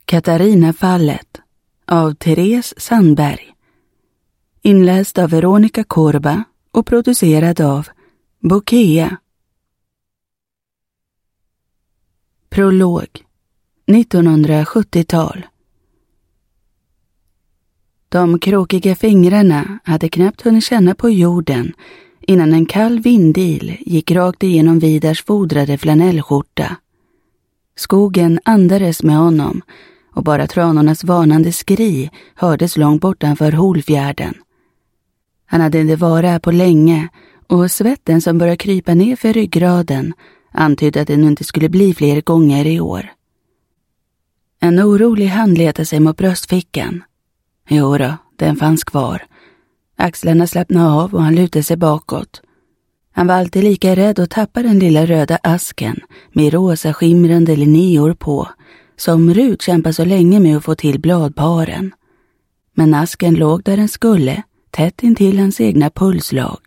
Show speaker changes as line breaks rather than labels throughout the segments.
Katarina-fallet av Therese Sandberg. Inläst av Veronica Korba och producerad av Bokea. Prolog. 1970-tal. De krokiga fingrarna hade knappt hunnit känna på jorden innan en kall vindil gick rakt igenom Vidars fodrade flanellskjorta. Skogen andades med honom och bara tranornas varnande skri hördes långt bortanför Holfjärden. Han hade inte varit här på länge och svetten som började krypa ner för ryggraden antydde att det nu inte skulle bli fler gånger i år. En orolig hand letade sig mot bröstfickan. Jo då, den fanns kvar. Axlarna slappnade av och han lutade sig bakåt. Han var alltid lika rädd att tappa den lilla röda asken med rosa skimrande linjor på, som Rut kämpade så länge med att få till bladparen. Men asken låg där den skulle, tätt intill hans egna pulslag.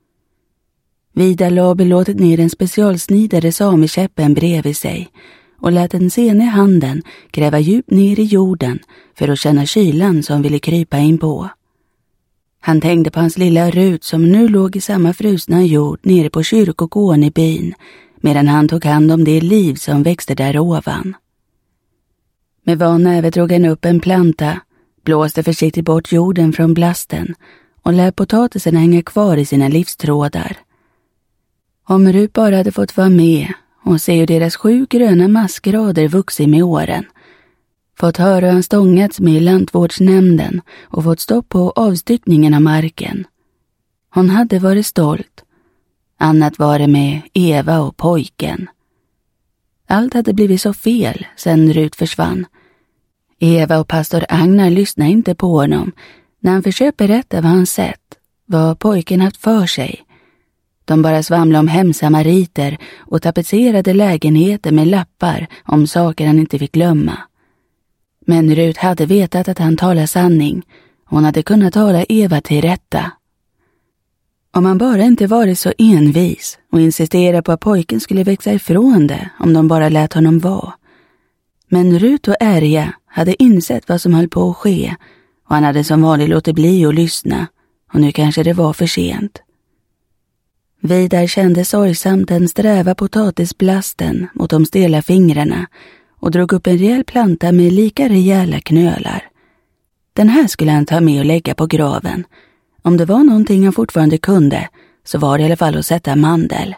Vidar la belåtet ner en specialsnidare samekäppen bredvid sig och lät den sena handen gräva djupt ner i jorden för att känna kylan som ville krypa in på. Han tänkte på hans lilla Rut som nu låg i samma frusna jord nere på kyrkogården i byn, medan han tog hand om det liv som växte där ovan. Med van näve drog han upp en planta, blåste försiktigt bort jorden från blasten och lät potatisen hänga kvar i sina livstrådar. Om Rut bara hade fått vara med och se hur deras 7 gröna massgrader vuxit med åren, fått höra hur han stångats med i lantvårdsnämnden och fått stopp på avstyckningen av marken. Hon hade varit stolt. Annat var det med Eva och pojken. Allt hade blivit så fel sedan Rut försvann. Eva och pastor Agnar lyssnade inte på honom när han försökte berätta vad han sett, vad pojken haft för sig. De bara svamlade om hemsamariter och tapetserade lägenheter med lappar om saker han inte fick glömma. Men Rut hade vetat att han talade sanning. Hon hade kunnat tala Eva till rätta. Om han bara inte varit så envis och insisterade på att pojken skulle växa ifrån det om de bara lät honom vara. Men Rut och Ärja hade insett vad som höll på att ske och han hade som vanligt låtit bli att lyssna och nu kanske det var för sent. Vidar kände sorgsamt den sträva potatisblasten mot de stela fingrarna och drog upp en rejäl planta med lika rejäla knölar. Den här skulle han ta med och lägga på graven. Om det var någonting han fortfarande kunde så var det i alla fall att sätta mandel.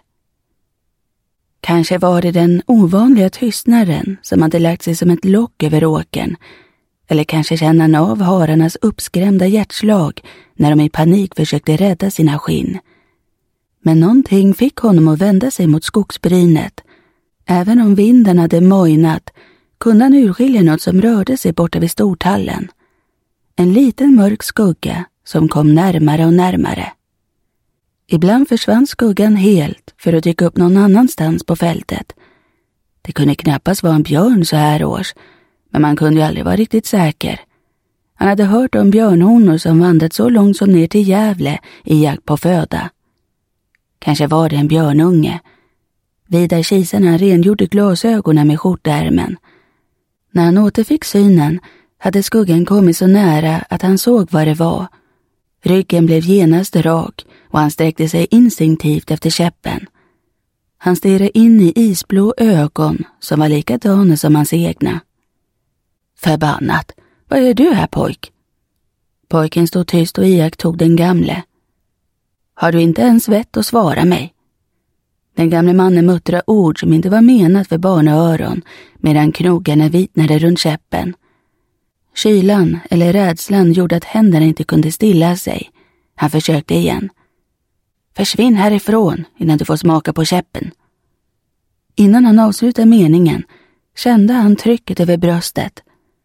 Kanske var det den ovanliga tystnaden som hade lagt sig som ett lock över åkern. Eller kanske kände han av hararnas uppskrämda hjärtslag när de i panik försökte rädda sina skinn. Men någonting fick honom att vända sig mot skogsbrynet. Även om vinden hade mojnat kunde han urskilja något som rörde sig borta vid stortallen. En liten mörk skugga som kom närmare och närmare. Ibland försvann skuggan helt för att dyka upp någon annanstans på fältet. Det kunde knappast vara en björn så här års, men man kunde ju aldrig vara riktigt säker. Han hade hört om björnhonor som vandrat så långt som ner till Gävle i jakt på föda. Kanske var det en björnunge. Vidar kisarna rengjorde glasögonen med skjortärmen. När han återfick synen hade skuggan kommit så nära att han såg vad det var. Ryggen blev genast rak och han sträckte sig instinktivt efter käppen. Han stirrade in i isblå ögon som var likadana som hans egna. Förbannat, vad är du här pojk? Pojken stod tyst och iakttog den gamle. Har du inte ens vett att svara mig? Den gamle mannen muttrade ord som inte var menat för barnaöron medan knogarna vitnade runt käppen. Kylan eller rädslan gjorde att händerna inte kunde stilla sig. Han försökte igen. Försvinn härifrån innan du får smaka på käppen. Innan han avslutade meningen kände han trycket över bröstet.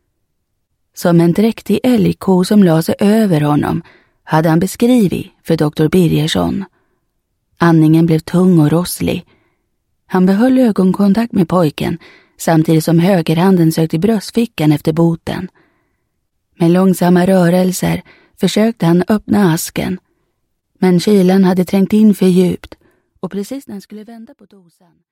Som en dräktig älgko som la sig över honom hade han beskrivit för doktor Birgersson. Andningen blev tung och rosslig. Han behöll ögonkontakt med pojken samtidigt som högerhanden sökte i bröstfickan efter boten. Med långsamma rörelser försökte han öppna asken. Men kylan hade trängt in för djupt och precis när han skulle vända på dosan